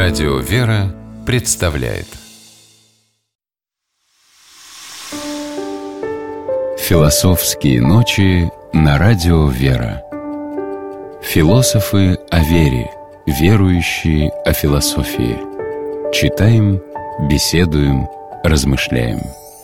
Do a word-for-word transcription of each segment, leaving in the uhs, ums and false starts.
Радио «Вера» представляет Философские ночи на Радио «Вера». Философы о вере, верующие о философии. Читаем, беседуем, размышляем.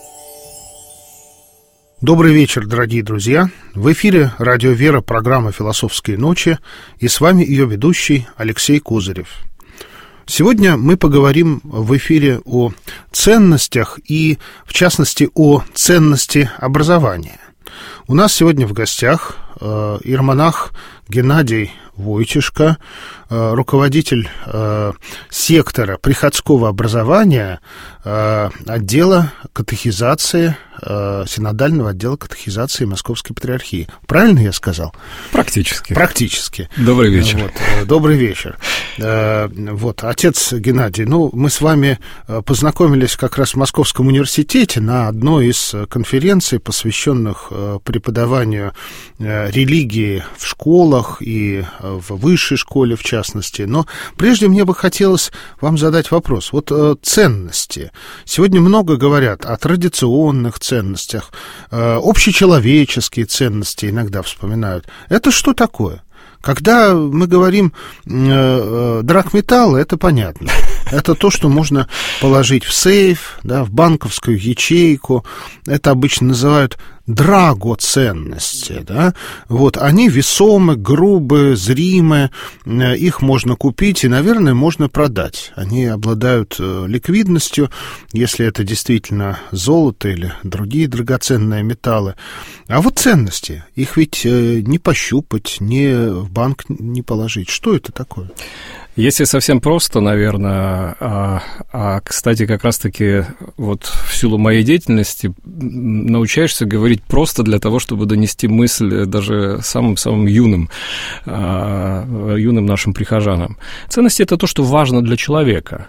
Добрый вечер, дорогие друзья. В эфире Радио «Вера», программа «Философские ночи», и с вами ее ведущий Алексей Козырев. Сегодня мы поговорим в эфире о ценностях и, в частности, о ценности образования. У нас сегодня в гостях э, иеромонах Геннадий Войтишко, э, руководитель э, сектора приходского образования, э, отдела катехизации, э, синодального отдела катехизации Московской Патриархии. Правильно я сказал? Практически. Практически. Добрый вечер. Вот, э, добрый вечер. Э, вот, отец Геннадий, ну, мы с вами познакомились как раз в Московском университете на одной из конференций, посвященных э, преподаванию э, религии в школах и в высшей школе, в частности. Но прежде мне бы хотелось вам задать вопрос. Вот э, ценности. Сегодня много говорят о традиционных ценностях, э, общечеловеческие ценности иногда вспоминают. Это что такое? Когда мы говорим э, э, драгметалл, это понятно. Это то, что можно положить в сейф, да, в банковскую ячейку. Это обычно называют драгоценности, да, вот, они весомы, грубые, зримые, их можно купить и, наверное, можно продать. Они обладают ликвидностью, если это действительно золото или другие драгоценные металлы. А вот ценности, их ведь не пощупать, не в банк не положить. Что это такое? Если совсем просто, наверное, а, а, кстати, как раз-таки вот в силу моей деятельности научаешься говорить просто для того, чтобы донести мысль даже самым-самым юным, а, юным нашим прихожанам. Ценности – это то, что важно для человека.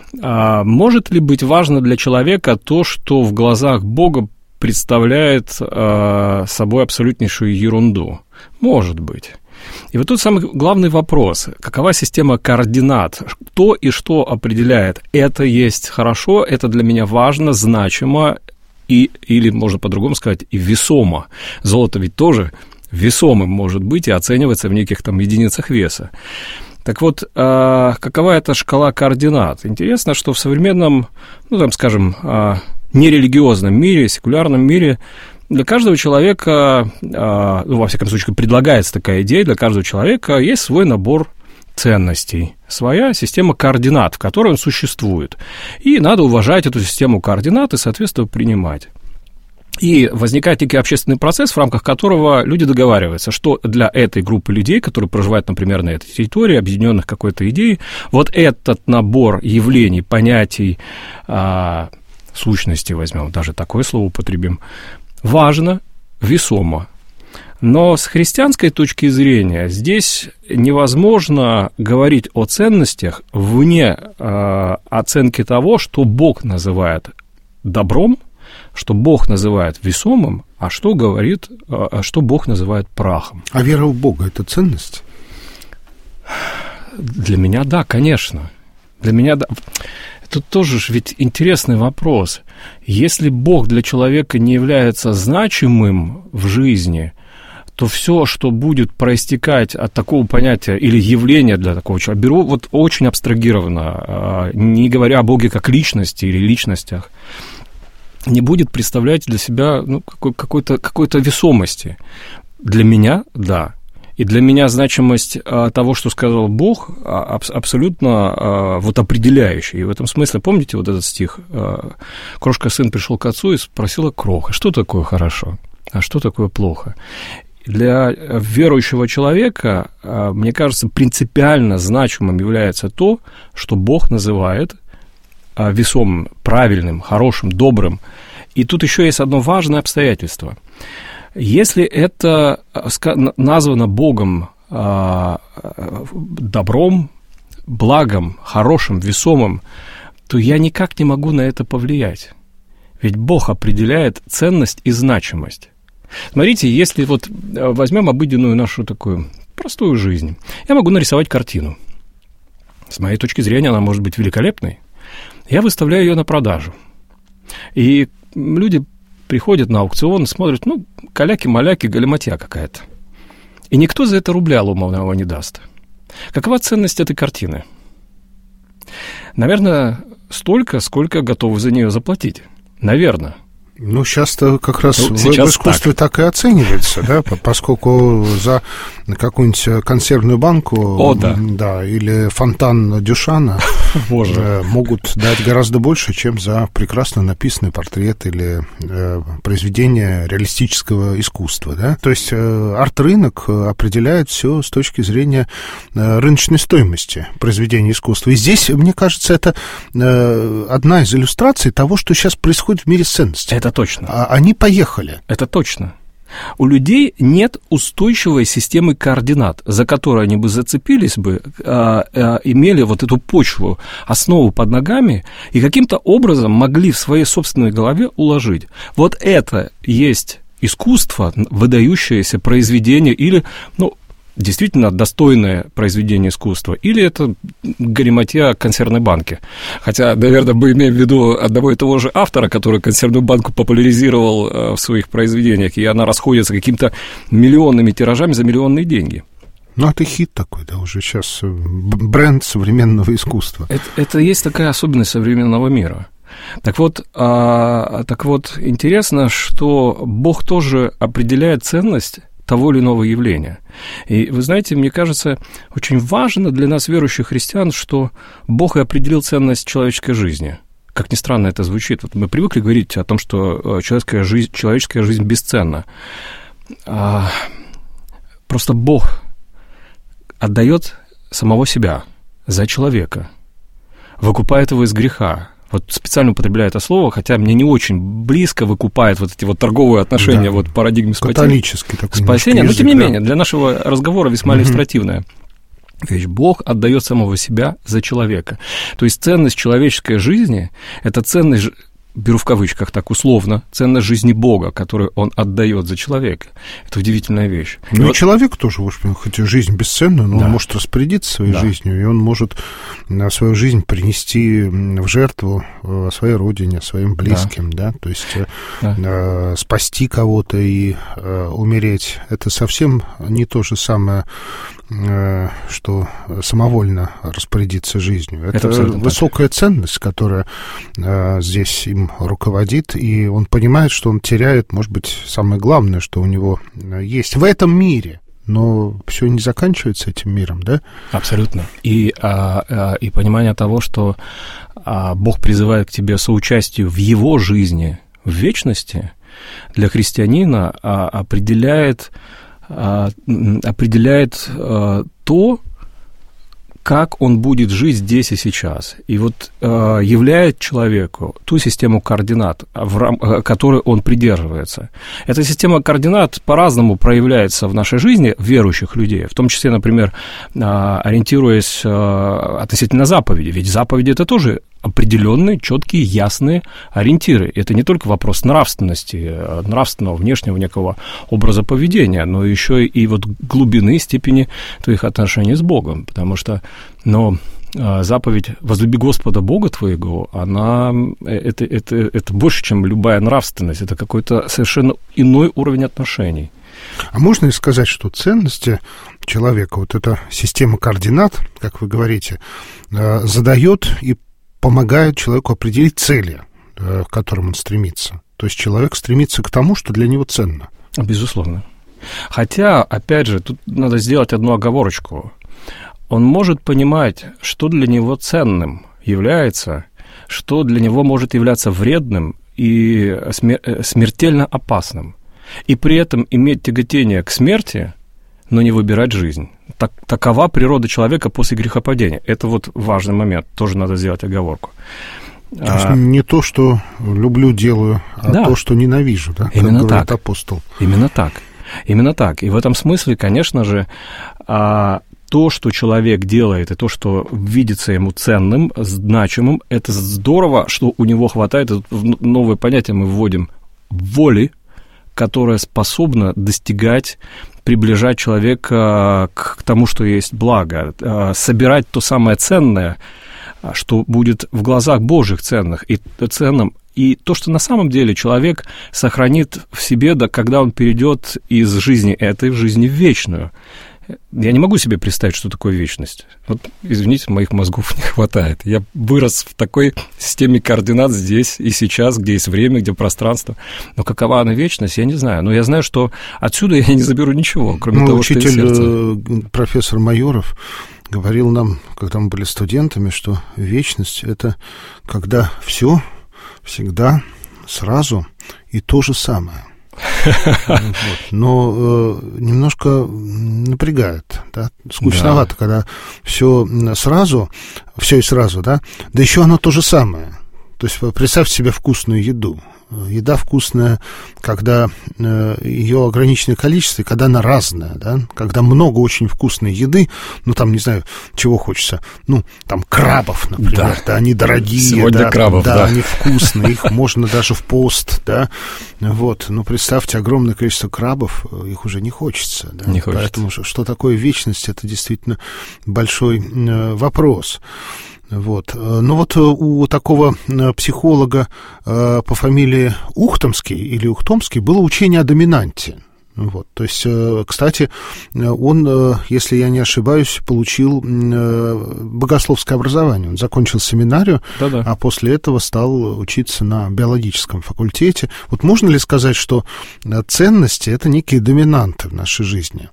А может ли быть важно для человека то, что в глазах Бога представляет а, собой абсолютнейшую ерунду? Может быть. И вот тут самый главный вопрос. Какова система координат? Кто и что определяет? Это есть хорошо, это для меня важно, значимо, и, или, можно по-другому сказать, и весомо. Золото ведь тоже весомым может быть и оцениваться в неких там единицах веса. Так вот, а, какова эта шкала координат? Интересно, что в современном, ну, там, скажем, а, нерелигиозном мире, секулярном мире для каждого человека, ну, во всяком случае, предлагается такая идея, для каждого человека есть свой набор ценностей, своя система координат, в которой он существует. И надо уважать эту систему координат и, соответственно, принимать. И возникает некий общественный процесс, в рамках которого люди договариваются, что для этой группы людей, которые проживают, например, на этой территории, объединенных какой-то идеей, вот этот набор явлений, понятий, сущности, возьмем, даже такое слово употребим, важно, весомо. Но с христианской точки зрения здесь невозможно говорить о ценностях вне э, оценки того, что Бог называет добром, что Бог называет весомым, а что говорит, э, что Бог называет прахом. А вера в Бога – это ценность? Для меня – да, конечно. Для меня – да. Тут тоже ведь интересный вопрос. Если Бог для человека не является значимым в жизни, то все, что будет проистекать от такого понятия или явления для такого человека, беру вот очень абстрагированно, не говоря о Боге как личности или личностях, не будет представлять для себя ну, какой-то, какой-то весомости. Для меня – да. И для меня значимость а, того, что сказал Бог, а, аб- абсолютно а, вот определяющая. И в этом смысле, помните вот этот стих? А, «Крошка сын пришел к отцу и спросила кроха, что такое хорошо, а что такое плохо?» Для верующего человека, а, мне кажется, принципиально значимым является то, что Бог называет а, весомым, правильным, хорошим, добрым. И тут еще есть одно важное обстоятельство. Если это названо Богом добром, благом, хорошим, весомым, то я никак не могу на это повлиять. Ведь Бог определяет ценность и значимость. Смотрите, если вот возьмем обыденную нашу такую простую жизнь, я могу нарисовать картину. С моей точки зрения, она может быть великолепной. Я выставляю ее на продажу. И люди приходят на аукцион, смотрят, ну, каляки-маляки, галиматья какая-то. И никто за это рубля ломаного не даст. Какова ценность этой картины? Наверное, столько, сколько готовы за нее заплатить. Наверное. Ну, сейчас-то как раз ну, в, сейчас в искусстве так. так и оценивается, да, поскольку за какую-нибудь консервную банку О, да. Да, или фонтан Дюшана Боже. могут дать гораздо больше, чем за прекрасно написанный портрет или э, произведение реалистического искусства, да. То есть э, арт-рынок определяет все с точки зрения э, рыночной стоимости произведения искусства. И здесь, мне кажется, это э, одна из иллюстраций того, что сейчас происходит в мире с ценностями. Это точно. А они поехали. Это точно. У людей нет устойчивой системы координат, за которую они бы зацепились бы, а, а, имели вот эту почву, основу под ногами и каким-то образом могли в своей собственной голове уложить. Вот это есть искусство, выдающееся произведение или, ну, действительно достойное произведение искусства, или это галиматья консервной банки. Хотя, наверное, мы имеем в виду одного и того же автора, который консервную банку популяризировал в своих произведениях, и она расходится какими-то миллионными тиражами за миллионные деньги. Ну, это хит такой, да, уже сейчас бренд современного искусства. Это, это есть такая особенность современного мира. Так вот, а, так вот, интересно, что Бог тоже определяет ценность того или иного явления. И вы знаете, мне кажется, очень важно для нас, верующих христиан, что Бог и определил ценность человеческой жизни. Как ни странно это звучит. Вот мы привыкли говорить о том, что человеческая жизнь, человеческая жизнь бесценна. А, просто Бог отдает самого себя за человека, выкупает его из греха. Вот специально употребляю это слово, хотя мне не очень близко выкупает вот эти вот торговые отношения, да, вот парадигмы спасения. Католический такой спасения, но тем не да. менее, для нашего разговора весьма угу. иллюстративная вещь. Бог отдает самого себя за человека. То есть ценность человеческой жизни – это ценность, беру в кавычках так условно, ценность жизни Бога, которую Он отдает за человека. Это удивительная вещь. Ну и, и вот... человек тоже, хоть и жизнь бесценная, но да. он может распорядиться своей да. жизнью, и он может свою жизнь принести в жертву своей родине, своим близким, да, да? То есть да. э, спасти кого-то и э, умереть. Это совсем не то же самое, э, что самовольно распорядиться жизнью. Это, Это высокая так. ценность, которая э, здесь им руководит, и он понимает, что он теряет, может быть, самое главное, что у него есть в этом мире. Но все не заканчивается этим миром, да? Абсолютно. И, а, а, и понимание того, что а, Бог призывает к тебе соучастию в Его жизни, в вечности, для христианина а, определяет, а, определяет а, то, как он будет жить здесь и сейчас. И вот э, являет человеку ту систему координат, в рам... которой он придерживается. Эта система координат по-разному проявляется в нашей жизни верующих людей, в том числе, например, э, ориентируясь э, относительно заповеди. Ведь заповеди – это тоже определенные, четкие, ясные ориентиры. Это не только вопрос нравственности, нравственного, внешнего некого образа поведения, но еще и вот глубины, степени твоих отношений с Богом. Потому что, но заповедь «возлюби Господа Бога твоего», она, это, это, это больше, чем любая нравственность, это какой-то совершенно иной уровень отношений. А можно ли сказать, что ценности человека, вот эта система координат, как вы говорите, задает и помогает человеку определить цели, к которым он стремится. То есть человек стремится к тому, что для него ценно. Безусловно. Хотя, опять же, тут надо сделать одну оговорочку. Он может понимать, что для него ценным является, что для него может являться вредным и смертельно опасным. И при этом иметь тяготение к смерти, но не выбирать жизнь. Так, такова природа человека после грехопадения. Это вот важный момент, тоже надо сделать оговорку. То есть а, не то, что люблю, делаю, а да, то, что ненавижу, да, именно как говорит так. апостол. Именно так. Именно так. И в этом смысле, конечно же, то, что человек делает, и то, что видится ему ценным, значимым, это здорово, что у него хватает, новое понятие мы вводим, воли, которая способна достигать приближать человека к тому, что есть благо, собирать то самое ценное, что будет в глазах Божьих ценных и ценным, и то, что на самом деле человек сохранит в себе, да, когда он перейдет из жизни этой в жизнь вечную. Я не могу себе представить, что такое вечность. Вот, извините, моих мозгов не хватает. Я вырос в такой системе координат здесь и сейчас, где есть время, где пространство. Но какова она вечность, я не знаю. Но я знаю, что отсюда я не заберу ничего, кроме ну, того, что из сердца. Учитель, профессор Майоров, говорил нам, когда мы были студентами, что вечность — это когда все, всегда, сразу и то же самое. Вот. Но э, немножко напрягает, да? Скучновато, да. Когда все сразу, все и сразу, да, да еще оно то же самое. То есть представьте себе вкусную еду. Еда вкусная, когда э, ее ограниченное количество, и когда она разная, да, когда много очень вкусной еды, ну, там, не знаю, чего хочется, ну, там, крабов, например, да, да они дорогие, сегодня да, крабов, да, да, они вкусные, их можно даже в пост, да, вот, ну, представьте, огромное количество крабов, их уже не хочется, да, не хочется. Поэтому что такое вечность, это действительно большой э, вопрос. Вот. Ну вот у такого психолога по фамилии Ухтомский или Ухтомский было учение о доминанте. Вот. То есть, кстати, он, если я не ошибаюсь, получил богословское образование. Он закончил семинарию, да-да. А после этого стал учиться на биологическом факультете. Вот можно ли сказать, что ценности — это некие доминанты в нашей жизни?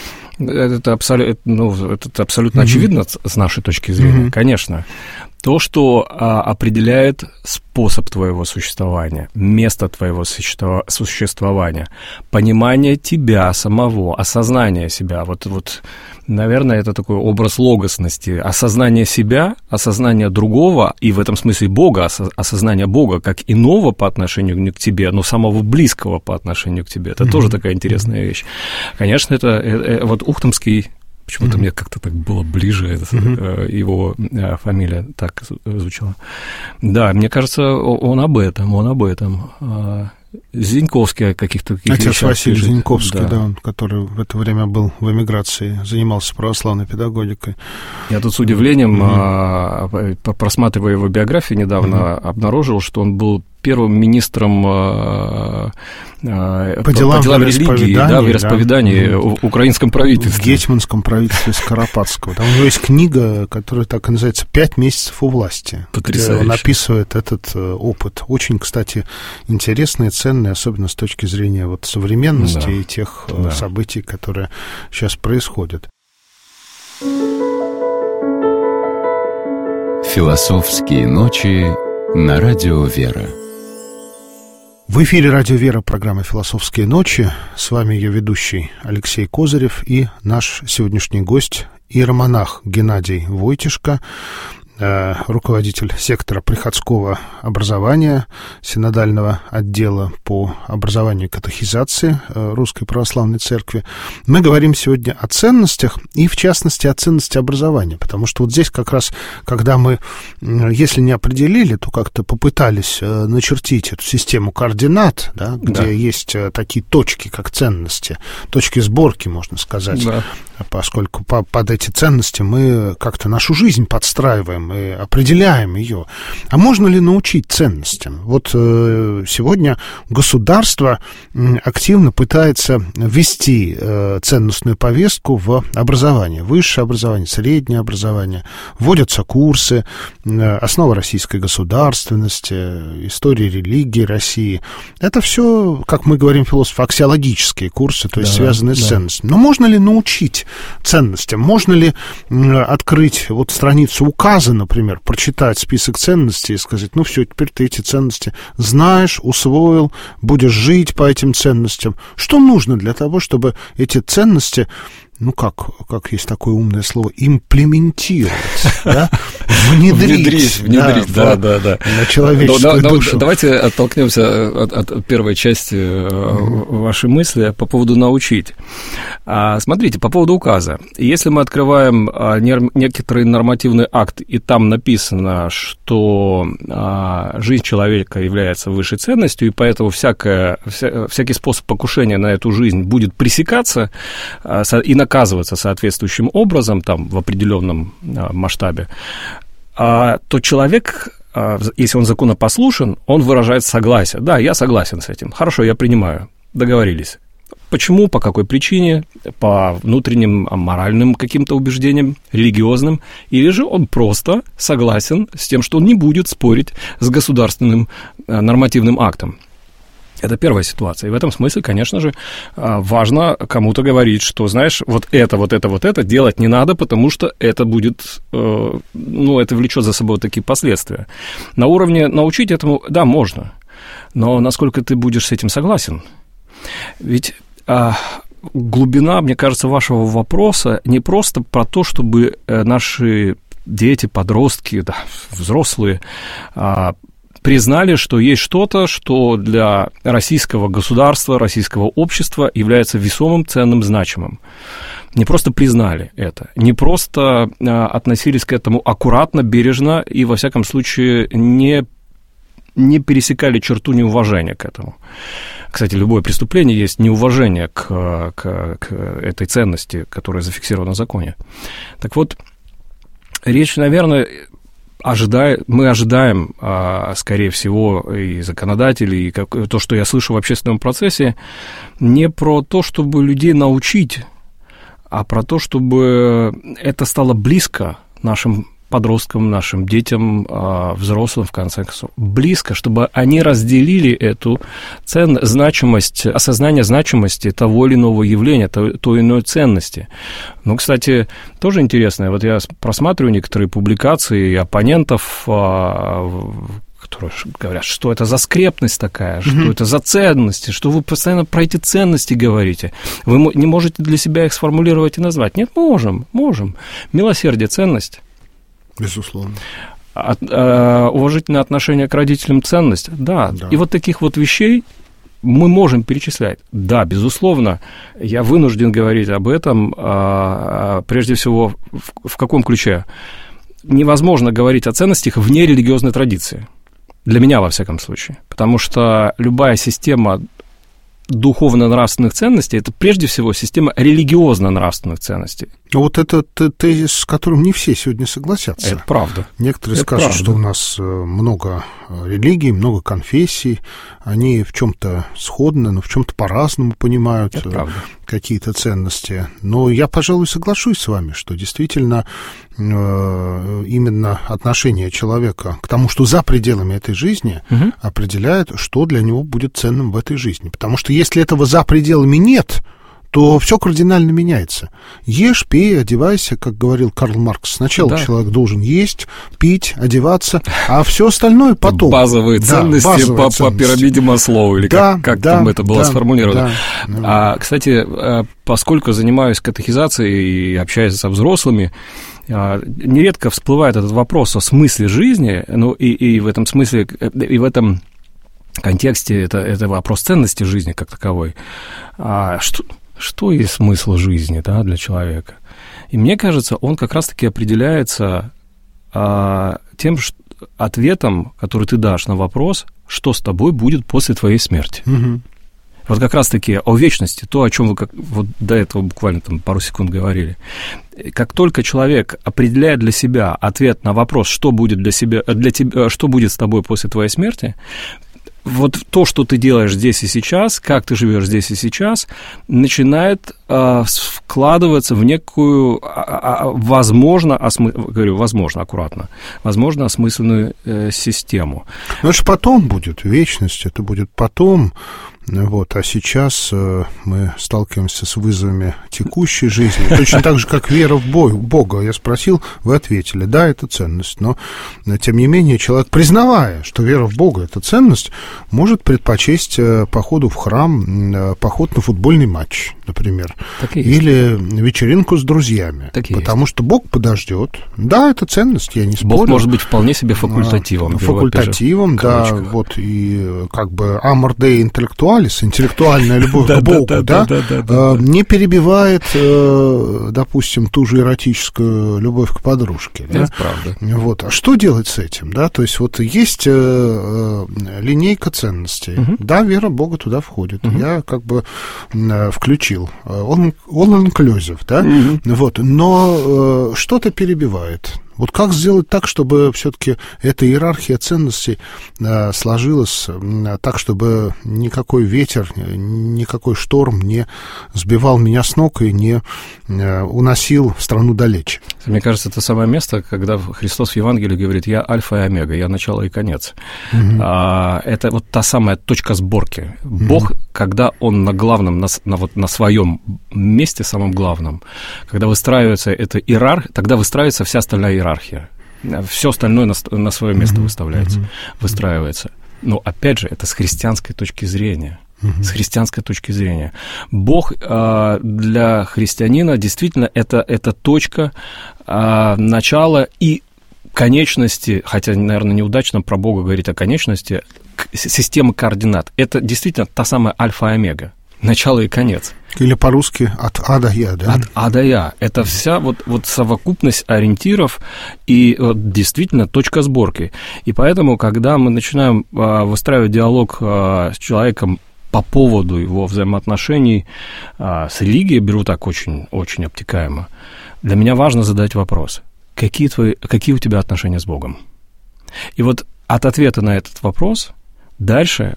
Это, абсолю... ну, это абсолютно mm-hmm. очевидно с нашей точки зрения, mm-hmm. конечно. То, что а, определяет способ твоего существования, место твоего существо... существования, понимание тебя самого, осознание себя. Вот, вот, наверное, это такой образ логосности. Осознание себя, осознание другого, и в этом смысле Бога, осознание Бога как иного по отношению к тебе, но самого близкого по отношению к тебе. Это mm-hmm. тоже такая интересная вещь. Конечно, это, это вот Ухтомский. Почему-то mm-hmm. мне как-то так было ближе, mm-hmm. его фамилия так звучала. Да, мне кажется, он об этом, он об этом. Зиньковский о каких-то таких Отец вещах Василий пишет. Зиньковский, да. да, он, который в это время был в эмиграции, занимался православной педагогикой. Я тут с удивлением, mm-hmm. просматривая его биографию недавно, mm-hmm. обнаружил, что он был первым министром по, по делам, по делам религии, да, вероисповедания да. в украинском правительстве. В гетьманском правительстве Скоропадского. Там у него есть книга, которая так и называется «Пять месяцев у власти». Потрясающе. Где он описывает этот опыт. Очень, кстати, интересный и ценный, особенно с точки зрения вот современности да. и тех да. событий, которые сейчас происходят. Философские ночи на радио «Вера». В эфире «Радио Вера», программа «Философские ночи». С вами ее ведущий Алексей Козырев и наш сегодняшний гость, иеромонах Геннадий Войтишко, руководитель сектора приходского образования, синодального отдела по образованию и катехизации Русской Православной Церкви. Мы говорим сегодня о ценностях и, в частности, о ценности образования, потому что вот здесь как раз, когда мы, если не определили, то как-то попытались начертить эту систему координат, да, где да. есть такие точки, как ценности, точки сборки, можно сказать, да. поскольку по, под эти ценности мы как-то нашу жизнь подстраиваем, мы определяем ее. А можно ли научить ценностям? Вот э, сегодня государство активно пытается ввести э, ценностную повестку в образование, высшее образование, среднее образование. Вводятся курсы, э, основа российской государственности, история религии России. Это все, как мы говорим, философы, аксиологические курсы, то есть да, связанные да. с ценностями. Но можно ли научить ценностям? Можно ли э, открыть вот страницу указа, например, прочитать список ценностей и сказать, ну все, теперь ты эти ценности знаешь, усвоил, будешь жить по этим ценностям. Что нужно для того, чтобы эти ценности ну как, как есть такое умное слово, имплементировать, да? Внедрить, внедрить, внедрить, да, да, да, да. На человеческую душу. Давайте оттолкнемся от, от первой части mm-hmm. вашей мысли по поводу научить. Смотрите, по поводу указа. Если мы открываем некоторый нормативный акт, и там написано, что жизнь человека является высшей ценностью, и поэтому всякое, всякий способ покушения на эту жизнь будет пресекаться и наказываться соответствующим образом, там, в определенном масштабе, то человек, если он законопослушен, он выражает согласие. Да, я согласен с этим. Хорошо, я принимаю. Договорились. Почему, по какой причине, по внутренним моральным каким-то убеждениям, религиозным, или же он просто согласен с тем, что он не будет спорить с государственным нормативным актом. Это первая ситуация. И в этом смысле, конечно же, важно кому-то говорить, что, знаешь, вот это, вот это, вот это делать не надо, потому что это будет, ну, это влечет за собой такие последствия. На уровне научить этому, да, можно, но насколько ты будешь с этим согласен? Ведь глубина, мне кажется, вашего вопроса не просто про то, чтобы наши дети, подростки, да, взрослые признали, что есть что-то, что для российского государства, российского общества является весомым, ценным, значимым. Не просто признали это, не просто относились к этому аккуратно, бережно и, во всяком случае, не, не пересекали черту неуважения к этому. Кстати, любое преступление есть неуважение к, к, к этой ценности, которая зафиксирована в законе. Так вот, речь, наверное... Ожидай, мы ожидаем, скорее всего, и законодателей, и как, то, что я слышу в общественном процессе, не про то, чтобы людей научить, а про то, чтобы это стало близко нашим подросткам, нашим детям, взрослым, в конце концов. Близко, чтобы они разделили эту ценность, значимость, осознание значимости того или иного явления, той, той иной ценности. Ну, кстати, тоже интересно, вот я просматриваю некоторые публикации оппонентов, которые говорят, что это за скрепность такая, mm-hmm. что это за ценности, что вы постоянно про эти ценности говорите. Вы не можете для себя их сформулировать и назвать. Нет, можем, можем. Милосердие – ценность. Безусловно. От, э, уважительное отношение к родителям – ценность. Да. да. И вот таких вот вещей мы можем перечислять. Да, безусловно, я вынужден говорить об этом, э, прежде всего, в, в каком ключе? Невозможно говорить о ценностях вне религиозной традиции. Для меня, во всяком случае. Потому что любая система духовно-нравственных ценностей – это прежде всего система религиозно-нравственных ценностей. Вот это тезис, с которым не все сегодня согласятся. Это правда. Некоторые это скажут, правда. что у нас много религий, много конфессий, они в чем-то сходны, но в чем-то по-разному понимают какие-то ценности. Но я, пожалуй, соглашусь с вами, что действительно именно отношение человека к тому, что за пределами этой жизни, угу. определяет, что для него будет ценным в этой жизни. Потому что если этого за пределами нет, то все кардинально меняется. Ешь, пей, одевайся, как говорил Карл Маркс. Сначала да. человек должен есть, пить, одеваться, а все остальное потом. Базовые ценности, да, базовые по, ценности. По пирамиде Маслоу, или да, как, как да, там это было да, сформулировано. Да, а, кстати, поскольку занимаюсь катехизацией и общаюсь со взрослыми, нередко всплывает этот вопрос о смысле жизни, ну и, и в этом смысле, и в этом контексте это, это вопрос ценности жизни как таковой. А что... Что есть смысл жизни, да, для человека? И мне кажется, он как раз-таки определяется а, тем что, ответом, который ты дашь на вопрос, что с тобой будет после твоей смерти. Угу. Вот как раз-таки о вечности, то, о чем вы как, вот до этого буквально там, пару секунд говорили. Как только человек определяет для себя ответ на вопрос, что будет для себя, для тебя, что будет с тобой после твоей смерти, вот то, что ты делаешь здесь и сейчас, как ты живешь здесь и сейчас, начинает э, вкладываться в некую, э, возможно, осмы... говорю, возможно, аккуратно, возможно, осмысленную э, систему. Но это же потом будет, вечность, это будет потом, Вот, а сейчас мы сталкиваемся с вызовами текущей жизни, точно так же, как вера в Бога. Я спросил, вы ответили, да, это ценность, но, тем не менее, человек, признавая, что вера в Бога – это ценность, может предпочесть походу в храм, поход на футбольный матч, например, или вечеринку с друзьями, так потому что Бог подождет. Да, это ценность, я не спорю. Бог может быть вполне себе факультативом. Факультативом, да, вот, и как бы amor Dei intellectualis, интеллектуальная любовь к Богу, да, не перебивает, допустим, ту же эротическую любовь к подружке. Это правда. Вот, а что делать с этим, да, то есть вот есть линейка ценностей, да, вера в Бога туда входит, я как бы включил, all inclusive, да, вот, но что-то перебивает. Вот как сделать так, чтобы все-таки эта иерархия ценностей э, сложилась э, так, чтобы никакой ветер, никакой шторм не сбивал меня с ног и не э, уносил в страну далече? Мне кажется, это самое место, когда Христос в Евангелии говорит: «Я альфа и омега, я начало и конец». Угу. А, это вот та самая точка сборки. Угу. Бог, когда Он на главном, на, на, вот, на своем месте, самом главном, когда выстраивается эта иерархия, тогда выстраивается вся остальная иерархия. Все остальное на, на свое место mm-hmm. выставляется, mm-hmm. выстраивается. Но, опять же, это с христианской точки зрения. Mm-hmm. С христианской точки зрения. Бог э, для христианина действительно это, это точка э, начала и конечности, хотя, наверное, неудачно про Бога говорить о конечности, системы координат. Это действительно та самая альфа и омега. Начало и конец. Или по-русски от А до Я, да? От А до Я. Это вся вот, вот совокупность ориентиров и вот, действительно точка сборки. И поэтому, когда мы начинаем а, выстраивать диалог а, с человеком по поводу его взаимоотношений а, с религией, беру так очень, очень обтекаемо, для меня важно задать вопрос: какие, твои, какие у тебя отношения с Богом? И вот от ответа на этот вопрос дальше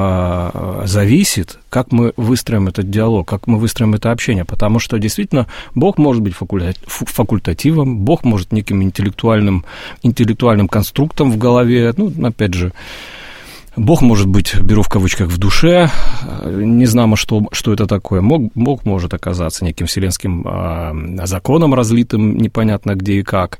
зависит, как мы выстроим этот диалог, как мы выстроим это общение, потому что действительно Бог может быть факультативом, Бог может неким интеллектуальным, интеллектуальным конструктом в голове, ну, опять же, Бог может быть, беру в кавычках, в душе, не знамо, что, что это такое. Бог может оказаться неким вселенским а, законом, разлитым непонятно где и как.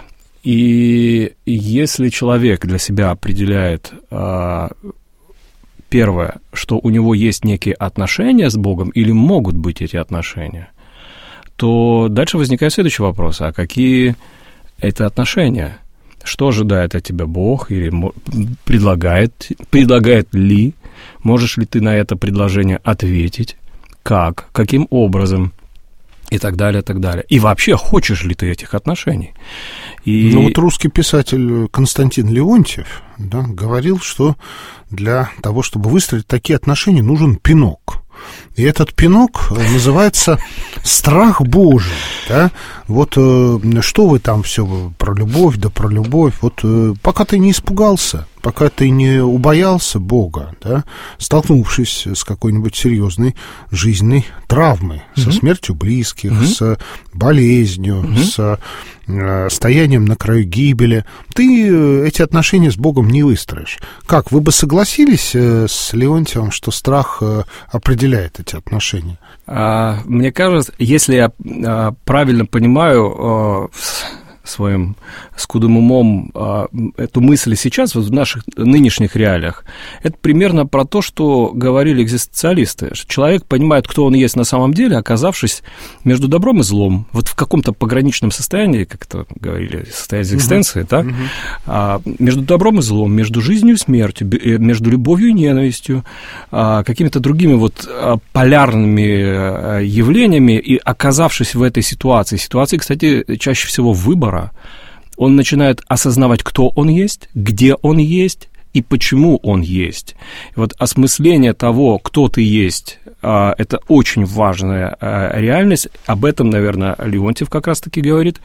И если человек для себя определяет а, первое, что у него есть некие отношения с Богом, или могут быть эти отношения, то дальше возникает следующий вопрос: а какие это отношения? Что ожидает от тебя Бог, или предлагает, предлагает ли? Можешь ли ты на это предложение ответить? Как? Каким образом? И так далее, и так далее. И вообще, хочешь ли ты этих отношений? И... Ну, вот русский писатель Константин Леонтьев, да, говорил, что для того, чтобы выстроить такие отношения, нужен пинок. И этот пинок называется страх Божий, да? Вот э, что вы там все про любовь, да про любовь. Вот э, пока ты не испугался, пока ты не убоялся Бога, да, столкнувшись с какой-нибудь серьезной жизненной травмой, mm-hmm. со смертью близких, mm-hmm. с болезнью, mm-hmm. с э, стоянием на краю гибели, ты эти отношения с Богом не выстроишь. Как, вы бы согласились э, с Леонтьевым, что страх э, определяет эти отношения? А, мне кажется, если я а, правильно понимаю а, своим скудным умом а, эту мысль сейчас, вот в наших нынешних реалиях, это примерно про то, что говорили экзистенциалисты. Человек понимает, кто он есть на самом деле, оказавшись между добром и злом, вот в каком-то пограничном состоянии, как это говорили, состояние экзистенции, uh-huh. да? uh-huh. а, между добром и злом, между жизнью и смертью, между любовью и ненавистью, а, какими-то другими вот полярными явлениями, и оказавшись в этой ситуации, ситуации, кстати, чаще всего выбора, он начинает осознавать, кто он есть, где он есть и почему он есть. И вот осмысление того, кто ты есть, это очень важная реальность. Об этом, наверное, Леонтьев как раз-таки говорит.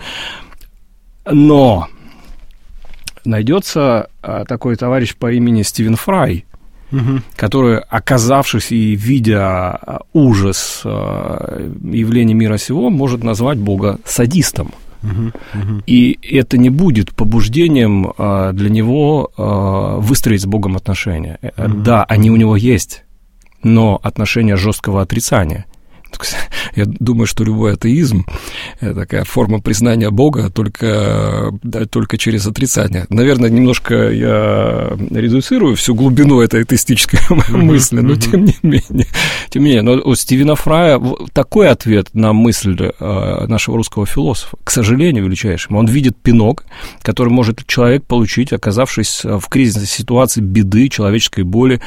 Но найдется такой товарищ по имени Стивен Фрай, угу. который, оказавшись и видя ужас явления мира сего, может назвать Бога садистом. Uh-huh, uh-huh. И это не будет побуждением а, для него а, выстроить с Богом отношения. Uh-huh. Да, они у него есть, но отношение жесткого отрицания. Я думаю, что любой атеизм – это такая форма признания Бога только, да, только через отрицание. Наверное, немножко я редуцирую всю глубину этой атеистической mm-hmm. мысли, но mm-hmm. тем не менее. Тем не менее, но у Стивена Фрая такой ответ на мысль нашего русского философа, к сожалению, величайшему. Он видит пинок, который может человек получить, оказавшись в кризисной ситуации беды, человеческой боли,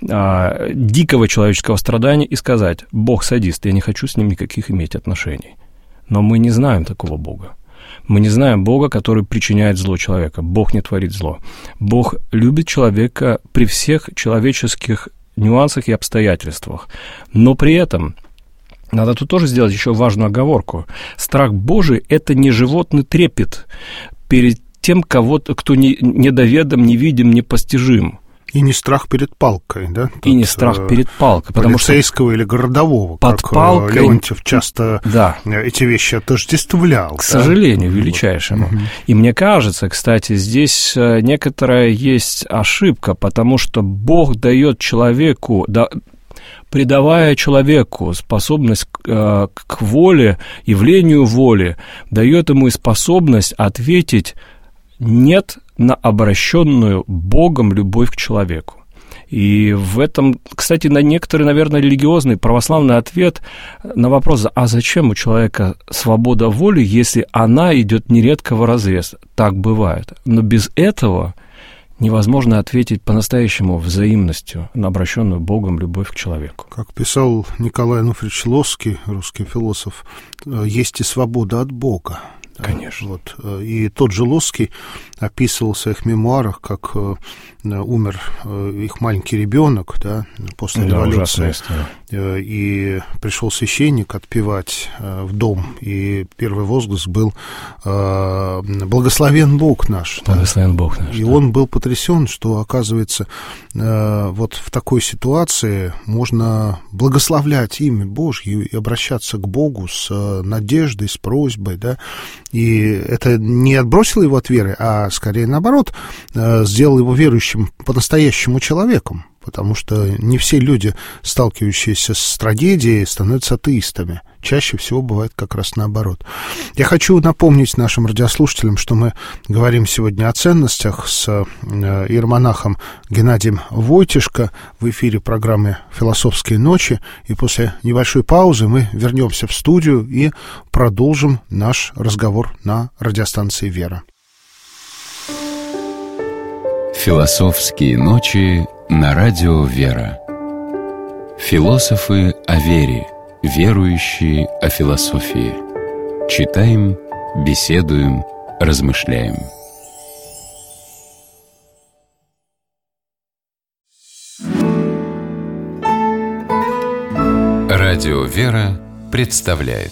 дикого человеческого страдания, и сказать: «Бог садист, я не хочу с ним никаких иметь отношений». Но мы не знаем такого Бога. Мы не знаем Бога, который причиняет зло человека. Бог не творит зло. Бог любит человека при всех человеческих нюансах и обстоятельствах. Но при этом надо тут тоже сделать еще важную оговорку. Страх Божий – это не животный трепет перед тем, кого-то, кто не, недоведом, невидим, непостижим. И не страх перед палкой, да? И не страх перед палкой. Потому полицейского что или городового, под как палкой... Леонтьев часто да. эти вещи отождествлял. К да? сожалению, величайшему. Угу. И мне кажется, кстати, здесь некоторая есть ошибка, потому что Бог дает человеку... Да, придавая человеку способность э, к воле, явлению воли, дает ему и способность ответить «нет» на обращенную Богом любовь к человеку. И в этом, кстати, на некоторый, наверное, религиозный православный ответ на вопрос: а зачем у человека свобода воли, если она идет нередко вразрез? Так бывает. Но без этого невозможно ответить по-настоящему взаимностью на обращенную Богом любовь к человеку. Как писал Николай Ануфриевич Лосский, русский философ, есть и свобода от Бога. Конечно. Вот. И тот же Лосский описывал в своих мемуарах, как умер их маленький ребенок, да, после да, революции. И пришел священник отпевать в дом, и первый возглас был: «Благословен Бог наш». Благословен да. Бог наш. И да. он был потрясен, что, оказывается, вот в такой ситуации можно благословлять имя Божье и обращаться к Богу с надеждой, с просьбой, да. И это не отбросило его от веры, а скорее наоборот, сделало его верующим по-настоящему человеком, потому что не все люди, сталкивающиеся с трагедией, становятся атеистами. Чаще всего бывает как раз наоборот. Я хочу напомнить нашим радиослушателям, что мы говорим сегодня о ценностях с иеромонахом Геннадием Войтишко в эфире программы «Философские ночи». И после небольшой паузы мы вернемся в студию и продолжим наш разговор на радиостанции «Вера». «Философские ночи» на радио «Вера». Философы о вере, верующие о философии. Читаем, беседуем, размышляем. Радио «Вера» представляет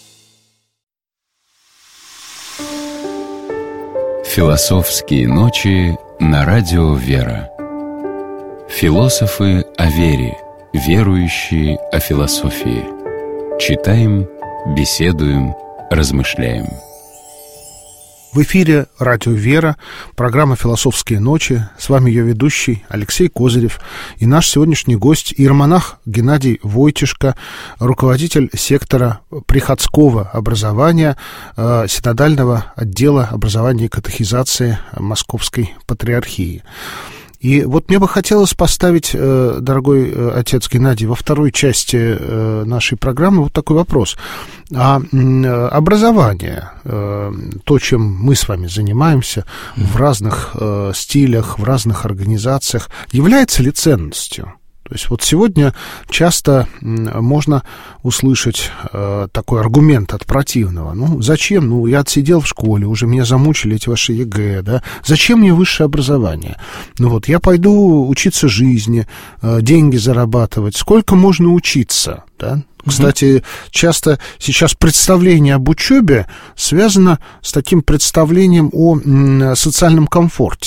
«Философские ночи» на радио «Вера». Философы о вере, верующие о философии. Читаем, беседуем, размышляем. В эфире радио «Вера», программа «Философские ночи». С вами ее ведущий Алексей Козырев. И наш сегодняшний гость — иеромонах Геннадий Войтишко, руководитель сектора приходского образования, э, синодального отдела образования и катехизации Московской Патриархии. И вот мне бы хотелось поставить, дорогой отец Геннадий, во второй части нашей программы вот такой вопрос. А образование, то, чем мы с вами занимаемся в разных стилях, в разных организациях, является ли ценностью? То есть вот сегодня часто можно услышать э, такой аргумент от противного. Ну, зачем? Ну, я отсидел в школе, уже меня замучили эти ваши ЕГЭ, да? Зачем мне высшее образование? Ну вот, я пойду учиться жизни, э, деньги зарабатывать. Сколько можно учиться, да? Кстати, часто сейчас представление об учебе связано с таким представлением о м, социальном комфорте.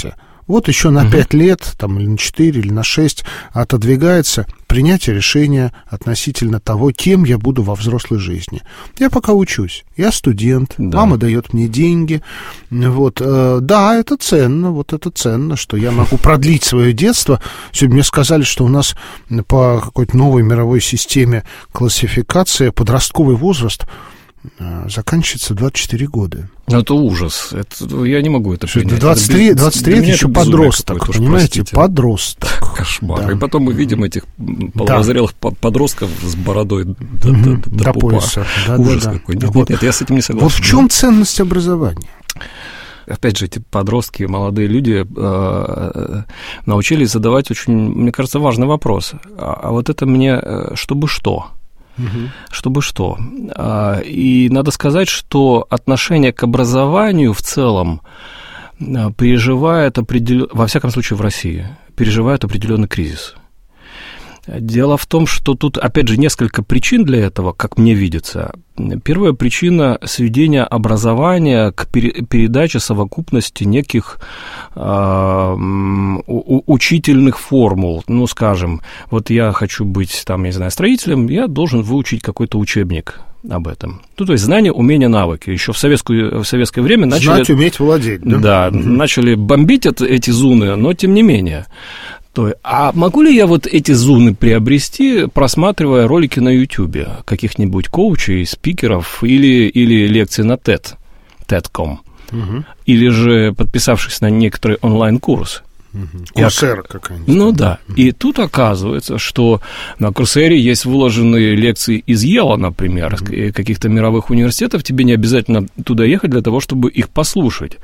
Вот еще на пять лет, там, или на четыре, или на шесть отодвигается принятие решения относительно того, кем я буду во взрослой жизни. Я пока учусь, я студент, да. Мама дает мне деньги. Вот. Да, это ценно, вот это ценно, что я могу продлить свое детство. Сегодня мне сказали, что у нас по какой-то новой мировой системе классификации подростковый возраст заканчивается двадцать четыре года. Это ужас. Это, я не могу это принять. двадцать три, двадцать три это еще подросток, понимаете? Подросток. Кошмар. Да. И потом мы видим этих половозрелых да. подростков с бородой до, до, до, до пояса. Да, ужас да, какой. Да. Нет, вот. нет, я с этим не согласен. Вот в чем да. ценность образования? Опять же, эти подростки, молодые люди э, научились задавать очень, мне кажется, важный вопрос. А, а вот это мне, чтобы что? Угу. Чтобы что? И надо сказать, что отношение к образованию в целом переживает определенный, во всяком случае в России, переживает определенный кризис. Дело в том, что тут, опять же, несколько причин для этого, как мне видится. Первая причина – сведение образования к передаче совокупности неких э, учительных формул. Ну, скажем, вот я хочу быть, там, я не знаю, строителем, я должен выучить какой-то учебник об этом. Ну, то есть знания, умения, навыки. Еще в, советскую, в советское время начали... Знать, уметь, владеть. Да, да mm-hmm. начали бомбить эти зуны, но тем не менее... А могу ли я вот эти зуны приобрести, просматривая ролики на Ютубе каких-нибудь коучей, спикеров или, или лекции на TED, TED точка ком, угу. или же подписавшись на некоторый онлайн-курс? Угу. Курсера какая-нибудь. Ну да, угу. И тут оказывается, что на Курсере есть выложенные лекции из Йела, например, угу. из каких-то мировых университетов, тебе не обязательно туда ехать для того, чтобы их послушать.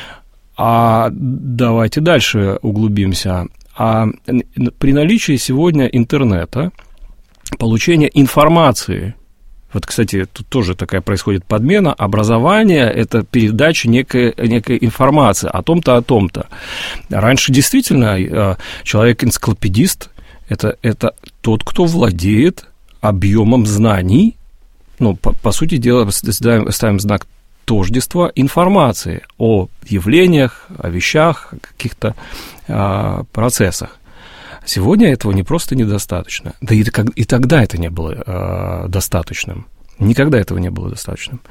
А давайте дальше углубимся. А при наличии сегодня интернета, получение информации, вот, кстати, тут тоже такая происходит подмена, образование – это передача некой, некой информации о том-то, о том-то. Раньше действительно человек-энциклопедист – это, это тот, кто владеет объемом знаний, ну, по, по сути дела, ставим, ставим знак тождества информации о явлениях, о вещах, о каких-то а, процессах. Сегодня этого не просто недостаточно. Да и, и тогда это не было а, достаточным. Никогда этого не было достаточным.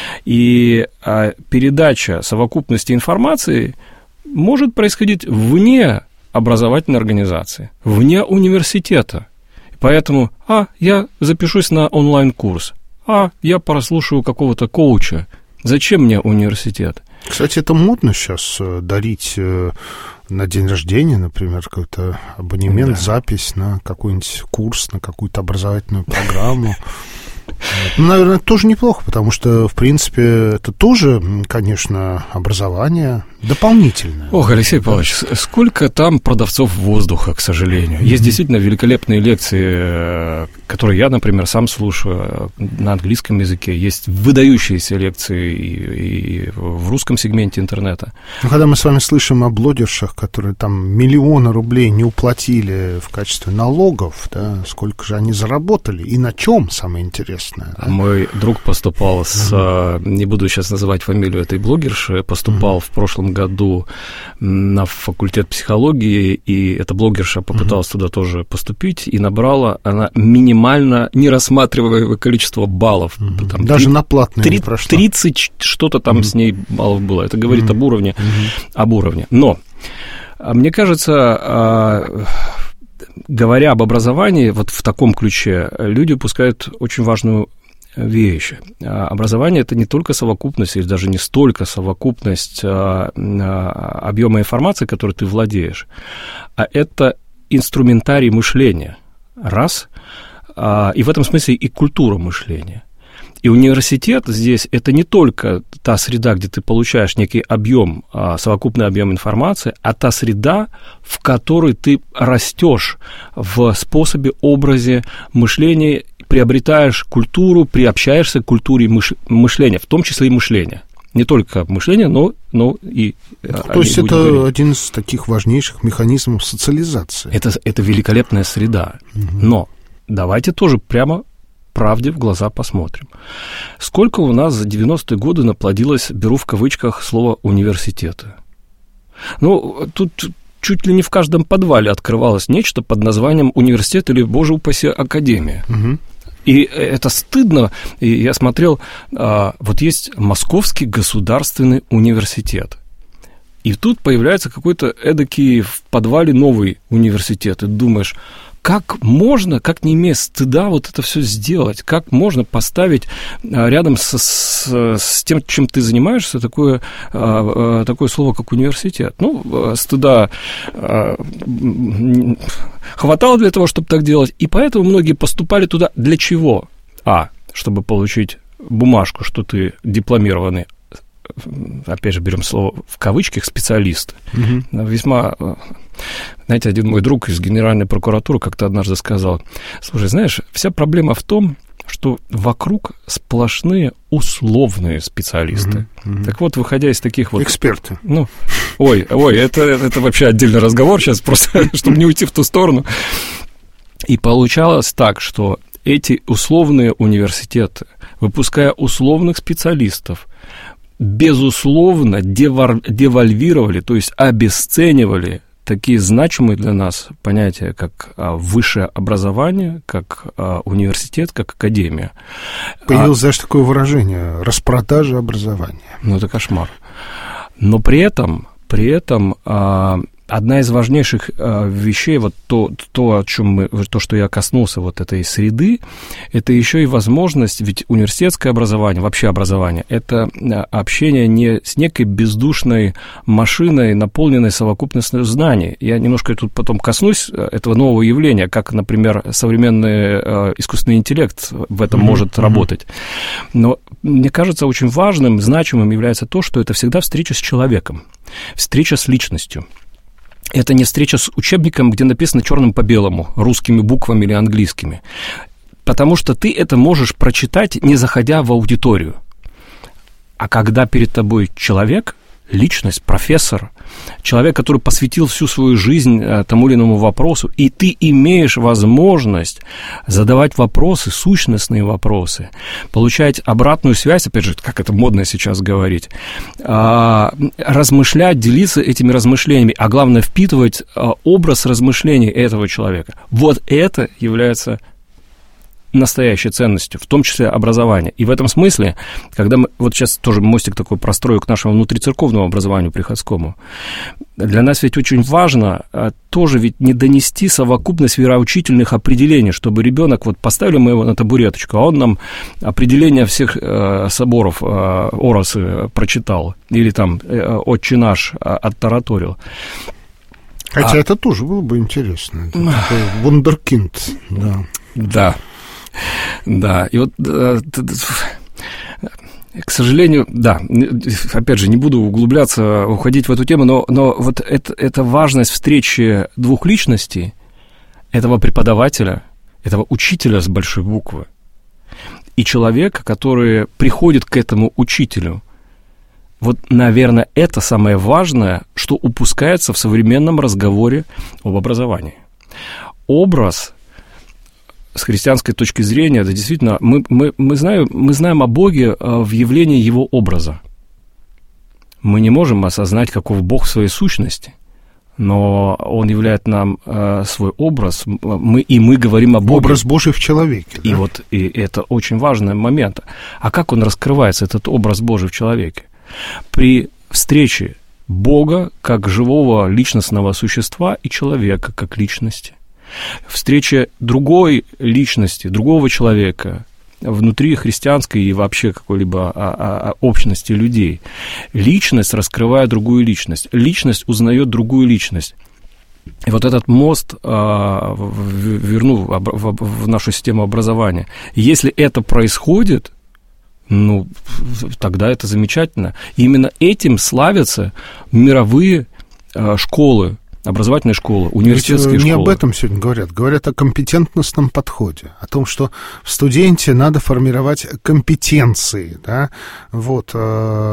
И а, передача совокупности информации может происходить вне образовательной организации, вне университета. Поэтому, а, я запишусь на онлайн-курс, а, я прослушаю какого-то коуча. Зачем мне университет? Кстати, это модно сейчас дарить на день рождения, например, какой-то абонемент, да. запись на какой-нибудь курс, на какую-то образовательную программу. Ну, наверное, это тоже неплохо, потому что, в принципе, это тоже, конечно, образование дополнительное. Ох, Алексей Павлович, сколько там продавцов воздуха, к сожалению. Mm-hmm. Есть действительно великолепные лекции, которые я, например, сам слушаю на английском языке. Есть выдающиеся лекции и, и в русском сегменте интернета. Ну, когда мы с вами слышим о блогершах, которые там миллионы рублей не уплатили в качестве налогов, да, сколько же они заработали и на чем, самое интересное. Да? Мой друг поступал с, mm-hmm. не буду сейчас называть фамилию этой блогерши, поступал mm-hmm. в прошлом году на факультет психологии, и эта блогерша попыталась mm-hmm. туда тоже поступить, и набрала она минимально нерассматриваемое количество баллов. Mm-hmm. Там, даже три, на платные не прошла. тридцать что-то там mm-hmm. с ней баллов было. Это говорит mm-hmm. об уровне, mm-hmm. об уровне. Но, мне кажется, говоря об образовании, вот в таком ключе, люди упускают очень важную вещь. Образование – это не только совокупность, или даже не столько совокупность объема информации, которой ты владеешь, а это инструментарий мышления, раз, и в этом смысле и культура мышления. И университет здесь – это не только та среда, где ты получаешь некий объем, совокупный объем информации, а та среда, в которой ты растешь в способе, образе мышления, приобретаешь культуру, приобщаешься к культуре мыш... мышления, в том числе и мышления. Не только мышление, но, но и... То есть это говорить. Один из таких важнейших механизмов социализации. Это, это великолепная среда. Угу. Но давайте тоже прямо правде в глаза посмотрим. Сколько у нас за девяностые годы наплодилось, беру в кавычках слово «университеты». Ну, тут чуть ли не в каждом подвале открывалось нечто под названием университет или, боже упаси, академия. Угу. И это стыдно. И я смотрел, вот есть Московский государственный университет. И тут появляется какой-то эдакий в подвале новый университет. И думаешь, как можно, как не имея стыда, вот это все сделать? Как можно поставить рядом с, с, с тем, чем ты занимаешься, такое, такое слово, как университет? Ну, стыда хватало для того, чтобы так делать, и поэтому многие поступали туда для чего? А, чтобы получить бумажку, что ты дипломированный, опять же, берем слово в кавычках, специалист. Угу. Весьма, знаете, один мой друг из Генеральной прокуратуры как-то однажды сказал: слушай, знаешь, вся проблема в том, что вокруг сплошные условные специалисты. Угу, угу. Так вот, выходя из таких вот... Эксперты. Ну, ой, ой, это, это вообще отдельный разговор сейчас, просто чтобы не уйти в ту сторону. И получалось так, что эти условные университеты, выпуская условных специалистов, безусловно, девар, девальвировали, то есть обесценивали такие значимые для нас понятия, как а, высшее образование, как а, университет, как академия. Появилось а, даже такое выражение: распродажа образования. Ну, это кошмар. Но при этом, при этом а, одна из важнейших а, вещей, вот то, то, о чем мы, то, что я коснулся вот этой среды, это еще и возможность, ведь университетское образование, вообще образование, это общение не с некой бездушной машиной, наполненной совокупностью знаний. Я немножко тут потом коснусь этого нового явления, как, например, современный а, искусственный интеллект в этом mm-hmm. может работать. Но мне кажется, очень важным, значимым является то, что это всегда встреча с человеком, встреча с личностью. Это не встреча с учебником, где написано черным по белому, русскими буквами или английскими. Потому что ты это можешь прочитать, не заходя в аудиторию. А когда перед тобой человек, личность, профессор, человек, который посвятил всю свою жизнь тому или иному вопросу, и ты имеешь возможность задавать вопросы, сущностные вопросы, получать обратную связь, опять же, как это модно сейчас говорить, размышлять, делиться этими размышлениями, а главное, впитывать образ размышлений этого человека. Вот это является настоящей ценностью, в том числе образование. И в этом смысле, когда мы, вот сейчас тоже мостик такой прострою к нашему внутрицерковному образованию приходскому, для нас ведь очень важно тоже ведь не донести совокупность вероучительных определений, чтобы ребенок, вот поставили мы его на табуреточку, а он нам определение всех э, соборов э, Оросы прочитал, или там э, «Отче наш» оттараторил. Хотя а... это тоже было бы интересно. Это такой вундеркинд, да. Да. Да, и вот, к сожалению, да, опять же, не буду углубляться, уходить в эту тему, но, но вот это, это важность встречи двух личностей, этого преподавателя, этого учителя с большой буквы, и человека, который приходит к этому учителю. Вот, наверное, это самое важное, что упускается в современном разговоре об образовании. Образ... С христианской точки зрения, это действительно, мы, мы, мы, знаем, мы знаем о Боге в явлении Его образа. Мы не можем осознать, каков Бог в своей сущности, но Он являет нам свой образ, мы, и мы говорим о Боге. Образ Божий в человеке. И да? вот и это очень важный момент. А как он раскрывается, этот образ Божий в человеке? При встрече Бога как живого личностного существа и человека как личности. Встреча другой личности, другого человека внутри христианской и вообще какой-либо общности людей. Личность раскрывает другую личность. Личность узнает другую личность. И вот этот мост, верну в нашу систему образования, если это происходит, ну, тогда это замечательно. И именно этим славятся мировые школы, образовательные школы, университетские Ведь школы. Не об этом сегодня говорят. Говорят о компетентностном подходе, о том, что в студенте надо формировать компетенции. Да? Вот, это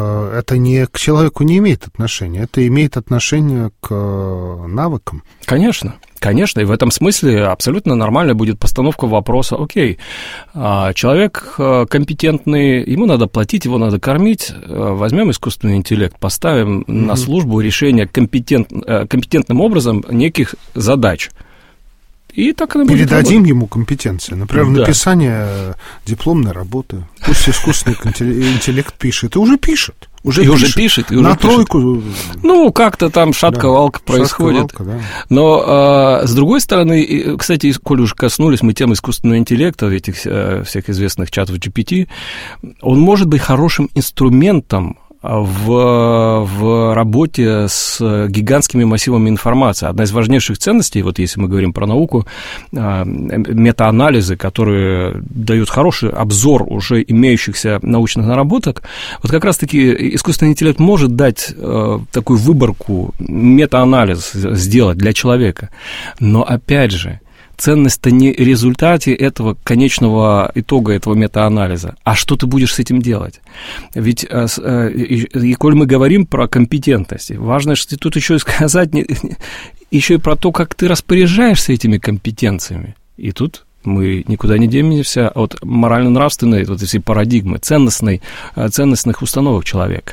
это не к человеку не имеет отношения, это имеет отношение к навыкам. Конечно. Конечно, и в этом смысле абсолютно нормально будет постановка вопроса: окей, человек компетентный, ему надо платить, его надо кормить, возьмем искусственный интеллект, поставим mm-hmm. на службу решения компетент, компетентным образом неких задач. И так оно будет Передадим работать. ему компетенции, например, да. написание дипломной работы. Пусть искусственный интеллект пишет, и уже пишет. Уже и пишет. уже пишет, и уже на пишет. тройку. Ну, как-то там шатка-валка да, происходит. Шатка-валка, да. Но, а, с другой стороны, кстати, коль уж коснулись мы темы искусственного интеллекта, этих всех известных чатов джи пи ти, он может быть хорошим инструментом в, в работе с гигантскими массивами информации. Одна из важнейших ценностей, вот если мы говорим про науку, метаанализы, которые дают хороший обзор уже имеющихся научных наработок, вот как раз-таки искусственный интеллект может дать такую выборку, метаанализ сделать для человека. Но, опять же, ценность-то не в результате этого конечного итога, этого метаанализа, а что ты будешь с этим делать? Ведь, и, и коль мы говорим про компетентность, важно, что тут еще и сказать, еще и про то, как ты распоряжаешься этими компетенциями. И тут мы никуда не денемся от морально-нравственной вот этой парадигмы, ценностной, ценностных установок человека.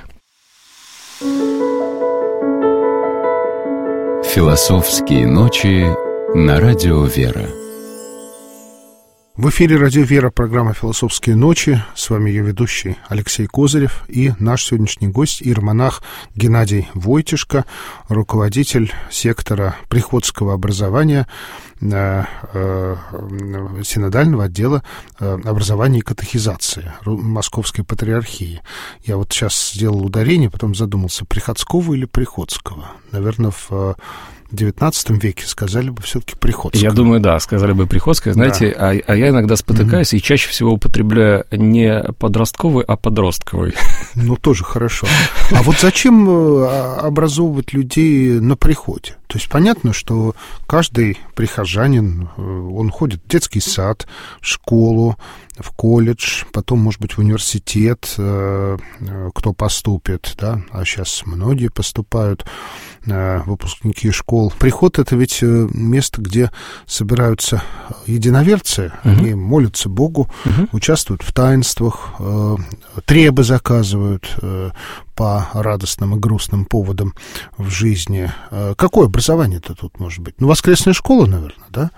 Философские ночи на радио «Вера». В эфире радио «Вера», программа «Философские ночи». С вами ее ведущий Алексей Козырев и наш сегодняшний гость, иеромонах Геннадий Войтишко, руководитель сектора приходского образования э, э, синодального отдела э, образования и катехизации Московской Патриархии. Я вот сейчас сделал ударение, потом задумался, приходского или приходского. Наверное, в в девятнадцатом веке сказали бы все-таки приходское. Я думаю, да, сказали бы приходское. Знаете, да. а, а я иногда спотыкаюсь mm-hmm. и чаще всего употребляю не подростковый, а подростковый. Ну, тоже хорошо. А вот зачем образовывать людей на приходе? То есть понятно, что каждый прихожанин, он ходит в детский сад, в школу, в колледж, потом, может быть, в университет, кто поступит, да, а сейчас многие поступают, выпускники школ. Приход — это ведь место, где собираются единоверцы, uh-huh. они молятся Богу, uh-huh. участвуют в таинствах, требы заказывают по радостным и грустным поводам в жизни. Какое образование-то тут может быть? Ну, воскресная школа, наверное, да?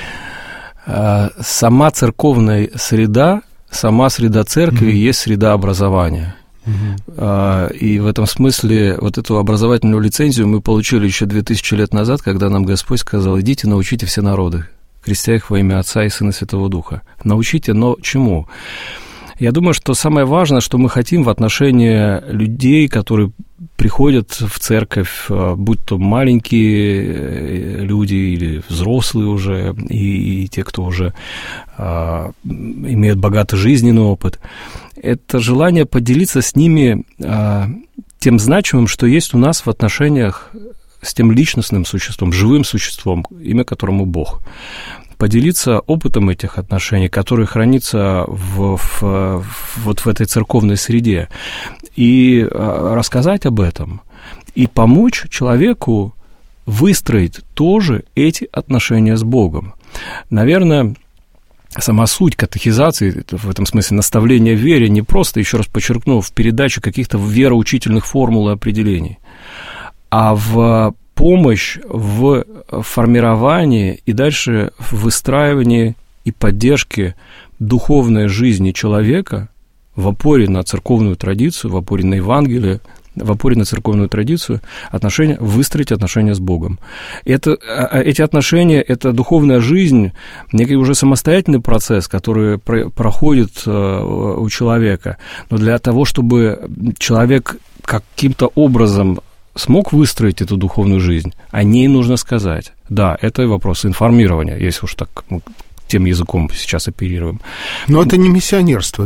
Сама церковная среда, сама среда церкви mm-hmm. есть среда образования. Mm-hmm. И в этом смысле вот эту образовательную лицензию мы получили еще две тысячи лет назад, когда нам Господь сказал: идите, научите все народы, крестя их во имя Отца и Сына и Святого Духа. Научите, но чему? Я думаю, что самое важное, что мы хотим в отношении людей, которые приходят в церковь, будь то маленькие люди или взрослые уже, и, и те, кто уже а, имеют богатый жизненный опыт, это желание поделиться с ними а, тем значимым, что есть у нас в отношениях с тем личностным существом, живым существом, имя которому Бог. Поделиться опытом этих отношений, который хранится в, в, в, вот в этой церковной среде, и рассказать об этом, и помочь человеку выстроить тоже эти отношения с Богом. Наверное, сама суть катехизации, в этом смысле наставления в вере, не просто, еще раз подчеркну, в передаче каких-то вероучительных формул и определений, а в помощь в формировании и дальше в выстраивании и поддержке духовной жизни человека в опоре на церковную традицию, в опоре на Евангелие, в опоре на церковную традицию, отношения, выстроить отношения с Богом. Это, эти отношения, это духовная жизнь, некий уже самостоятельный процесс, который про, проходит у человека. Но для того, чтобы человек каким-то образом смог выстроить эту духовную жизнь, о ней нужно сказать. Да, это вопрос информирования, если уж так мы тем языком сейчас оперируем. Но это не миссионерство, да?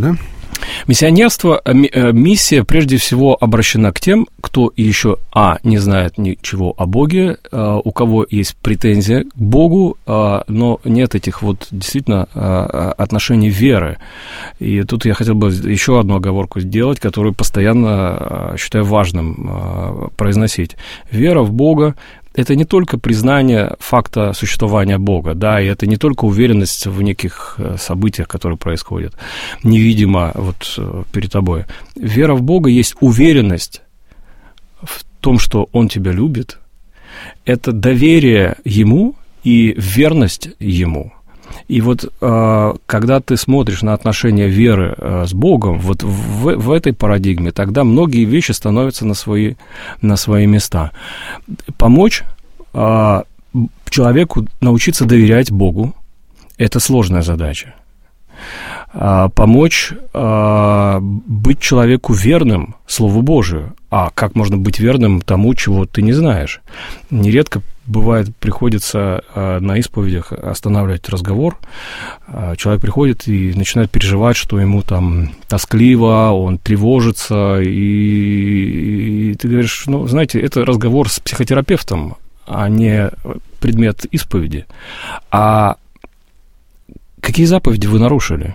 Миссионерство, миссия прежде всего обращена к тем, кто еще, а, не знает ничего о Боге, у кого есть претензия к Богу, но нет этих вот действительно отношений веры. И тут я хотел бы еще одну оговорку сделать, которую постоянно считаю важным произносить. Вера в Бога — это не только признание факта существования Бога, да, и это не только уверенность в неких событиях, которые происходят невидимо вот перед тобой. Вера в Бога есть уверенность в том, что Он тебя любит, это доверие Ему и верность Ему. И вот когда ты смотришь на отношения веры с Богом, вот в, в этой парадигме, тогда многие вещи становятся на свои, на свои места. Помочь человеку научиться доверять Богу – это сложная задача. Помочь быть человеку верным Слову Божию. А как можно быть верным тому, чего ты не знаешь? Нередко бывает, приходится на исповедях останавливать разговор. Человек приходит и начинает переживать, что ему там тоскливо, он тревожится, и, и ты говоришь, ну, знаете, это разговор с психотерапевтом, а не предмет исповеди. А какие заповеди вы нарушили?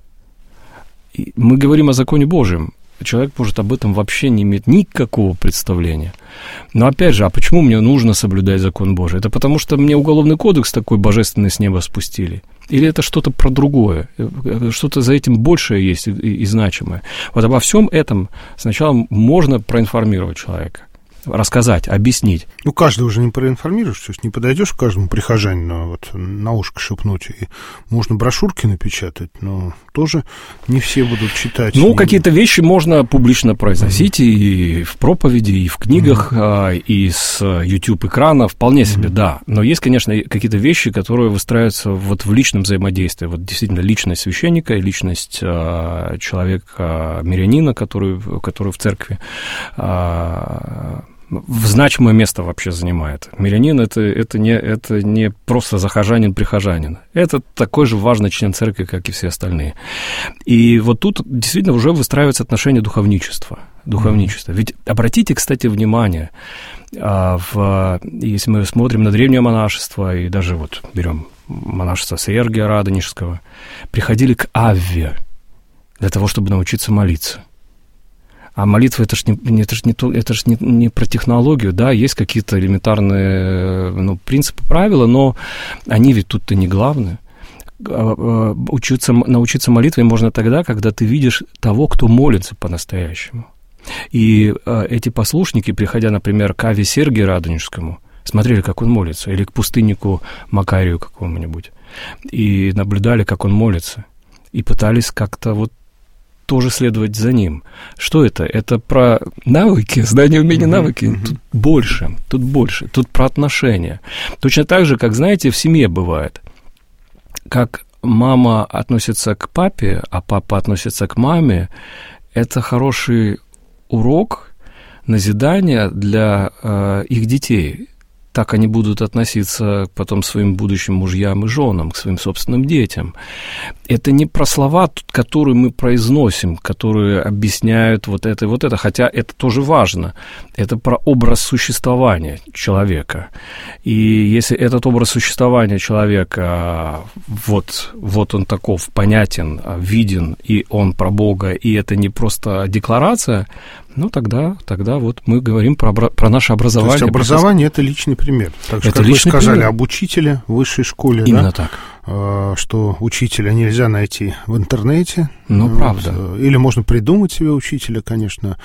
Мы говорим о законе Божьем. Человек может об этом вообще не иметь никакого представления. Но опять же, а почему мне нужно соблюдать закон Божий? Это потому, что мне уголовный кодекс такой божественный с неба спустили? Или это что-то про другое? Что-то за этим большее есть и, и значимое? Вот обо всем этом сначала можно проинформировать человека. Рассказать, объяснить. Ну, каждый уже не проинформируешь, то есть не подойдешь к каждому прихожанину вот, на ушко шепнуть, и можно брошюрки напечатать, но тоже не все будут читать. Ну, не... какие-то вещи можно публично произносить mm-hmm. и в проповеди, и в книгах, mm-hmm. и с YouTube-экрана, вполне себе, mm-hmm. да. Но есть, конечно, какие-то вещи, которые выстраиваются вот в личном взаимодействии. Вот действительно личность священника и личность а, человека, мирянина, который, который в церкви а, в значимое место вообще занимает. Мирянин это, это, не, это не просто захожанин-прихожанин. Это такой же важный член церкви, как и все остальные. И вот тут действительно уже выстраиваются отношения духовничества. духовничества. Ведь обратите, кстати, внимание, в, если мы смотрим на древнее монашество, и даже вот берем монашество Сергия Радонежского, приходили к Авве для того, чтобы научиться молиться. А молитва, это же не, это ж не, это ж не, не про технологию, да, есть какие-то элементарные, ну, принципы, правила, но они ведь тут-то не главные. Учиться, научиться молитве можно тогда, когда ты видишь того, кто молится по-настоящему. И эти послушники, приходя, например, к Аве Сергию Радонежскому, смотрели, как он молится, или к пустыннику Макарию какому-нибудь, и наблюдали, как он молится, и пытались как-то вот тоже следовать за ним. Что это? Это про навыки, знания, умения, mm-hmm. навыки. Mm-hmm. Тут больше, тут больше, тут про отношения. Точно так же, как, знаете, в семье бывает. Как мама относится к папе, а папа относится к маме, это хороший урок, назидание для э, их детей. Так они будут относиться потом к своим будущим мужьям и женам, к своим собственным детям. Это не про слова, которые мы произносим, которые объясняют вот это и вот это, хотя это тоже важно. Это про образ существования человека. И если этот образ существования человека, вот, вот он таков, понятен, виден, и он про Бога, и это не просто декларация, ну, тогда, тогда вот мы говорим про, про наше образование. То есть образование – это личный пример. Так же, это как вы сказали пример. Об учителе в высшей школе. Именно да? так. Что учителя нельзя найти в интернете. Ну, вот. правда. Или можно придумать себе учителя, конечно,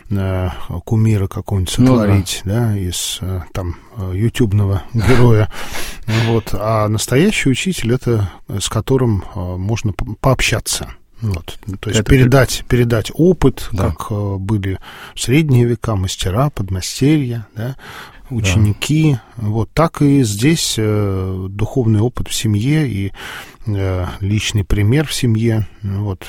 кумира какого-нибудь сотворить, ну, да. Да, из там ютубного героя. Вот. А настоящий учитель – это с которым можно пообщаться. Вот, то есть передать, передать опыт, да. Как э, были в средние века мастера, подмастерья, да, ученики. Да. Вот так и здесь э, духовный опыт в семье и э, личный пример в семье. Вот.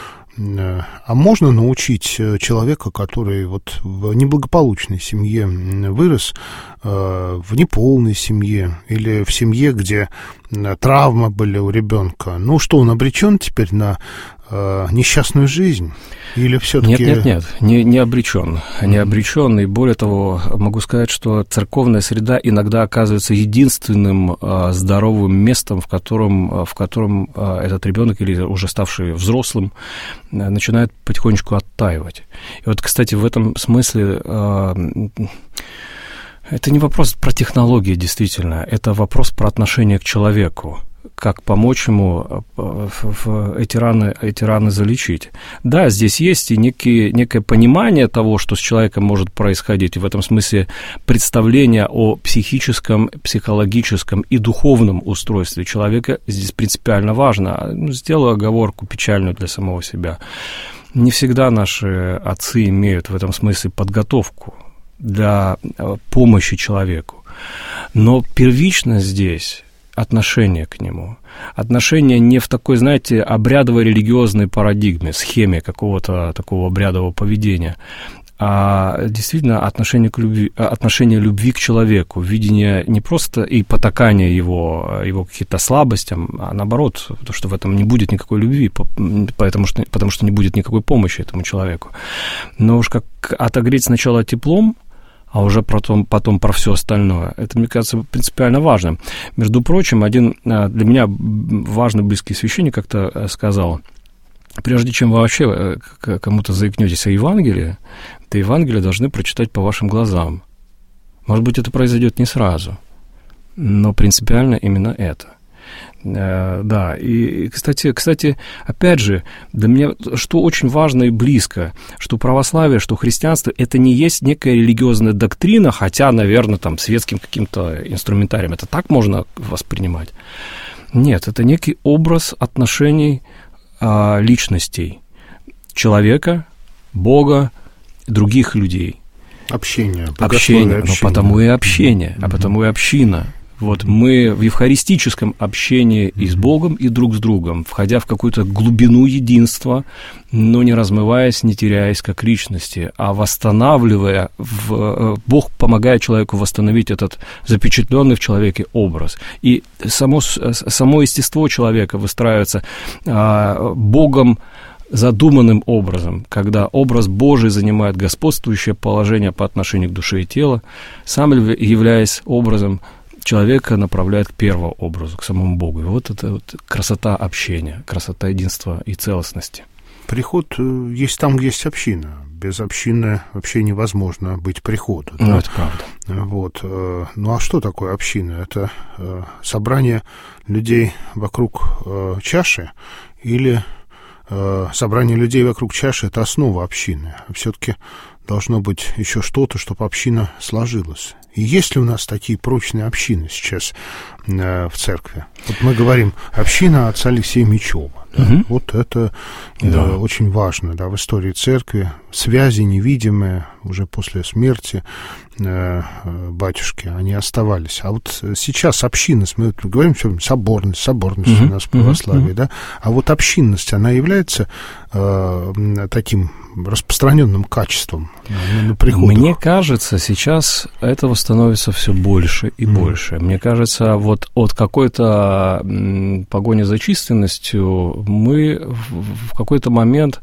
А можно научить человека, который вот в неблагополучной семье вырос, в неполной семье или в семье, где травмы были у ребенка, ну что, он обречен теперь на э, несчастную жизнь? Или все-таки... Нет, нет, нет, не, не обречен, не обречен, и более того, могу сказать, что церковная среда иногда оказывается единственным э, здоровым местом, в котором, в котором э, этот ребенок или уже ставший взрослым э, начинает потихонечку оттаивать. И вот, кстати, в этом смысле э, это не вопрос про технологии, действительно, это вопрос про отношение к человеку. Как помочь ему эти раны, эти раны залечить. Да, здесь есть и некие, некое понимание того, что с человеком может происходить, и в этом смысле представление о психическом, психологическом и духовном устройстве человека здесь принципиально важно. Сделаю оговорку печальную для самого себя. Не всегда наши отцы имеют в этом смысле подготовку для помощи человеку. Но первично здесь отношение к нему. Отношение не в такой, знаете, обрядовой религиозной парадигме, схеме какого-то такого обрядового поведения, а действительно отношение, к любви, отношение любви к человеку, видение не просто и потакание его, его каким-то слабостям, а наоборот, потому что в этом не будет никакой любви, потому что, потому что не будет никакой помощи этому человеку. Но уж как отогреть сначала теплом, а уже потом, потом про все остальное. Это, мне кажется, принципиально важно. Между прочим, один для меня важный близкий священник как-то сказал, прежде чем вы вообще кому-то заикнетесь о Евангелии, то Евангелие должны прочитать по вашим глазам. Может быть, это произойдет не сразу, но принципиально именно это. Да, и, кстати, кстати, опять же, для меня, что очень важно и близко, что православие, что христианство, это не есть некая религиозная доктрина, хотя, наверное, там, светским каким-то инструментарием это так можно воспринимать. Нет, это некий образ отношений а, личностей, человека, Бога, других людей. Общение. Общение, общение. но потому и общение, mm-hmm. а потому и община. Вот мы в евхаристическом общении и с Богом, и друг с другом, входя в какую-то глубину единства, но не размываясь, не теряясь как личности, а восстанавливая, в, Бог помогает человеку восстановить этот запечатленный в человеке образ. И само, само естество человека выстраивается а, Богом задуманным образом, когда образ Божий занимает господствующее положение по отношению к душе и телу, сам являясь образом человека направляет к первому образу, к самому Богу. И вот это вот красота общения, красота единства и целостности. Приход есть там, где есть община. Без общины вообще невозможно быть приходу. Ну, да? это правда. Вот. Ну, а что такое община? Это собрание людей вокруг чаши или собрание людей вокруг чаши – это основа общины? А все-таки должно быть еще что-то, чтобы община сложилась. И есть ли у нас такие прочные общины сейчас э, в церкви? Вот мы говорим «община отца Алексея Мечева». Да? Угу. Вот это э, да. очень важно, да, в истории церкви. Связи невидимые уже после смерти э, батюшки, они оставались. А вот сейчас общинность, мы говорим все время соборность, соборность угу. у нас в православии, угу. да? А вот общинность, она является э, таким распространенным качеством на приходах? Мне кажется, сейчас этого становится все больше и mm. больше. Мне кажется, вот от какой-то погони за численностью мы в какой-то момент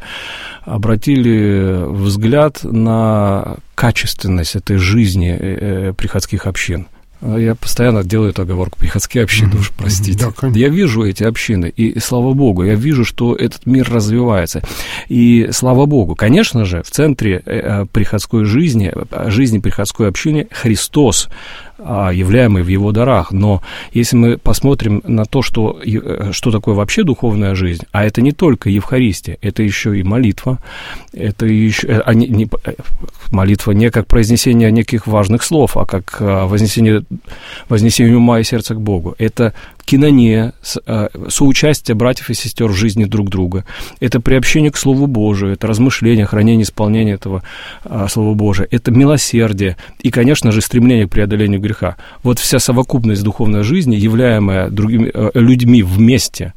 обратили взгляд на качественность этой жизни приходских общин. Я постоянно делаю эту оговорку, приходские общины, mm-hmm. уж простите. Да, я вижу эти общины, и, и слава Богу, я вижу, что этот мир развивается. И слава Богу, конечно же, в центре э, приходской жизни, жизни приходской общины Христос, э, являемый в его дарах. Но если мы посмотрим на то, что, что такое вообще духовная жизнь, а это не только Евхаристия, это еще и молитва, это еще, а не, не, молитва не как произнесение неких важных слов, а как вознесение вознесение ума и сердца к Богу. Это кинония, соучастие братьев и сестер в жизни друг друга. Это приобщение к Слову Божию, это размышление, хранение, исполнение этого Слова Божия. Это милосердие и, конечно же, стремление к преодолению греха. Вот вся совокупность духовной жизни, являемая другими людьми вместе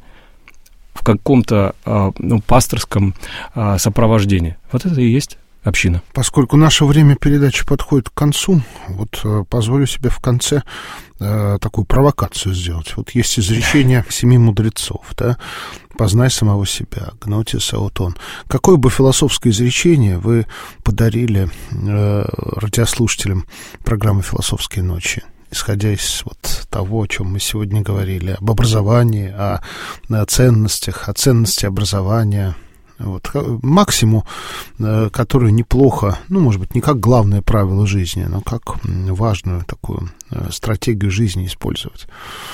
в каком-то ну, пасторском сопровождении. Вот это и есть община. Поскольку наше время передачи подходит к концу, вот э, позволю себе в конце э, такую провокацию сделать. Вот есть изречение семи мудрецов, да, познай самого себя, гнотис аутон. Какое бы философское изречение вы подарили э, радиослушателям программы «Философские ночи», исходя из вот того, о чем мы сегодня говорили, об образовании, о, о ценностях, о ценности образования, вот, максимум, который неплохо, ну, может быть, не как главное правило жизни, но как важную такую стратегию жизни использовать.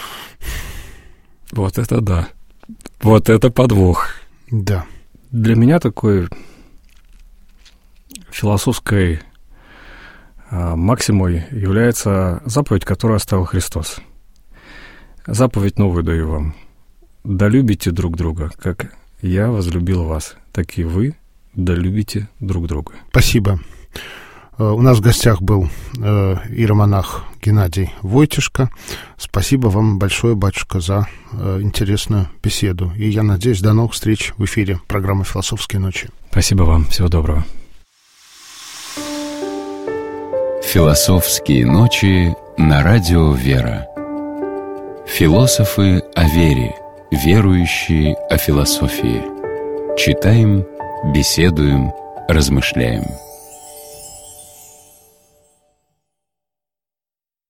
Вот это да. Вот это подвох. Да. Для меня такой философской максимой является заповедь, которую оставил Христос. Заповедь новую даю вам. Да любите друг друга, как я возлюбил вас, так и вы да любите друг друга. Спасибо. У нас в гостях был иеромонах Геннадий Войтишко. Спасибо вам большое, батюшка, за интересную беседу. И я надеюсь, до новых встреч в эфире программы «Философские ночи». Спасибо вам. Всего доброго. «Философские ночи» на радио «Вера». Философы о вере, верующие о философии. Читаем, беседуем, размышляем.